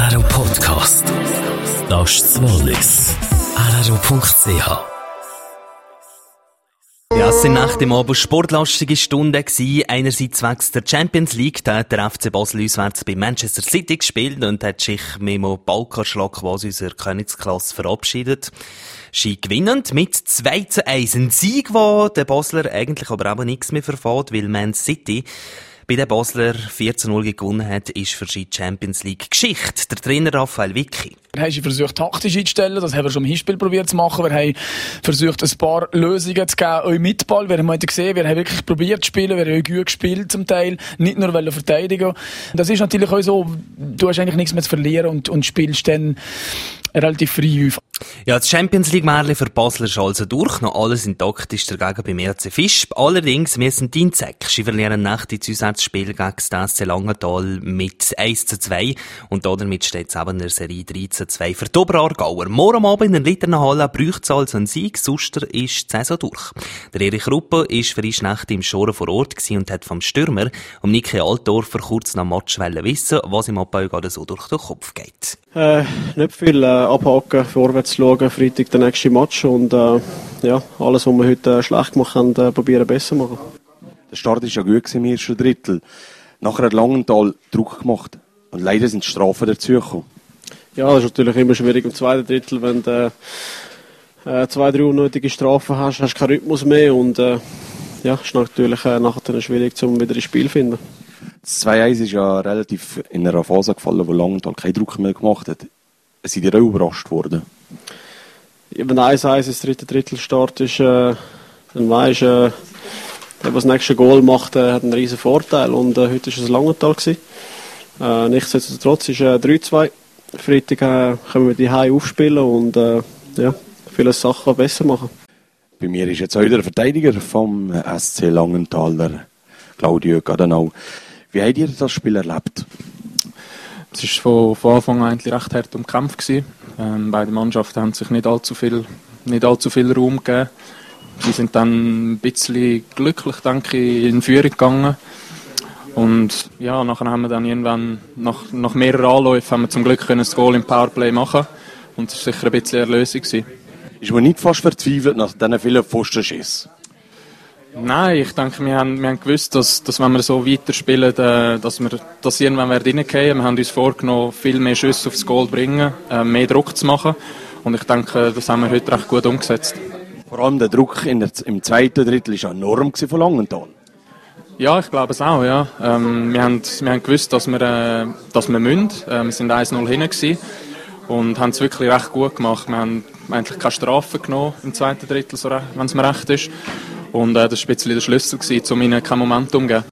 RRO Podcast. Das ist das Wallis. RRO.ch. Ja, es sind nach dem Abend sportlastige Stunden gewesen. Einerseits wächst der Champions League, da hat der FC Basel auswärts bei Manchester City gespielt und hat sich mit dem Balkanschlag quasi aus der Königsklasse verabschiedet. Ski gewinnend mit 2:1. Ein Sieg, wo der Basler eigentlich aber auch nichts mehr verfährt, weil Man City bei den Basler 4:0 gewonnen hat, ist für die Champions League Geschichte. Der Trainer Raphael Vicky. Wir haben versucht, taktisch einzustellen. Das haben wir schon im Hinspiel probiert zu machen. Wir haben versucht, ein paar Lösungen zu geben, auch mit Ball. Wir haben heute gesehen, wir haben wirklich probiert zu spielen. Wir haben auch gut gespielt zum Teil. Nicht nur verteidigen. Das ist natürlich auch so, du hast eigentlich nichts mehr zu verlieren und spielst dann relativ frei auf. Ja, das Champions League-Märchen für Basler ist also durch. Noch alles intakt ist dagegen beim RC Visp. Allerdings müssen die Insekten verlieren nach dem Zusatzspiel gegen das SC Langenthal mit 1:2. Und damit steht es eben in der Serie 13:2 für die Oberaargauer. Morgen am Abend in der Litternhalle braucht es also einen Sieg, sonst ist die Saison durch. Der Erich Ruppe war für die Nacht im Schoren vor Ort und hat vom Stürmer Niki Altdorfer kurz nach dem Match wissen, was im Abbau gerade so durch den Kopf geht. Nicht viel abhaken, vorwärts schauen, Freitag der nächste Match und alles, was wir heute schlecht gemacht haben, probieren besser zu machen. Der Start war ja gut im ersten Drittel. Nachher hat Langenthal Druck gemacht und leider sind die Strafen dazugekommen. Ja, das ist natürlich immer schwierig im zweiten Drittel, wenn du 2-3 unnötige Strafen hast du keinen Rhythmus mehr und ist natürlich nachher schwierig, um wieder ins Spiel zu finden. Das 2:1 ist ja relativ in einer Phase gefallen, wo Langenthal keinen Druck mehr gemacht hat. Sind ihr auch überrascht worden? Ja, wenn 1:1 ins dritte Drittel Start ist, dann weisst der, der das nächste Goal macht, hat einen riesen Vorteil. Und heute war es Langenthal. Nichtsdestotrotz ist 3:2. Freitag können wir die Heim aufspielen und viele Sachen besser machen. Bei mir ist jetzt auch der Verteidiger vom SC Langenthal, der Claudio Gadanau. Wie habt ihr das Spiel erlebt? Es war von Anfang an eigentlich recht hart umkämpft. Beide Mannschaften haben sich nicht allzu viel Raum gegeben. Sie sind dann ein bisschen glücklich, denke ich, in Führung gegangen. Und ja, nachher haben wir dann irgendwann, nach mehreren Anläufen, haben wir zum Glück das Goal im Powerplay machen. Und das war sicher ein bisschen eine Erlösung. Ist man nicht fast verzweifelt nach diesen vielen Pfostenschüssen? Nein, ich denke, wir haben gewusst, dass wenn wir so weiterspielen, dass irgendwann reingehen. Wir haben uns vorgenommen, viel mehr Schüsse aufs Goal zu bringen, mehr Druck zu machen. Und ich denke, das haben wir heute recht gut umgesetzt. Vor allem der Druck im zweiten Drittel war enorm von Langenthal. Ja, ich glaube es auch. Ja. Wir haben gewusst, dass wir müssen. Wir sind 1:0 hinten und haben es wirklich recht gut gemacht. Wir haben eigentlich keine Strafen genommen im zweiten Drittel, wenn es mir recht ist. Und das war ein bisschen der Schlüssel, um ihnen kein Momentum zu geben.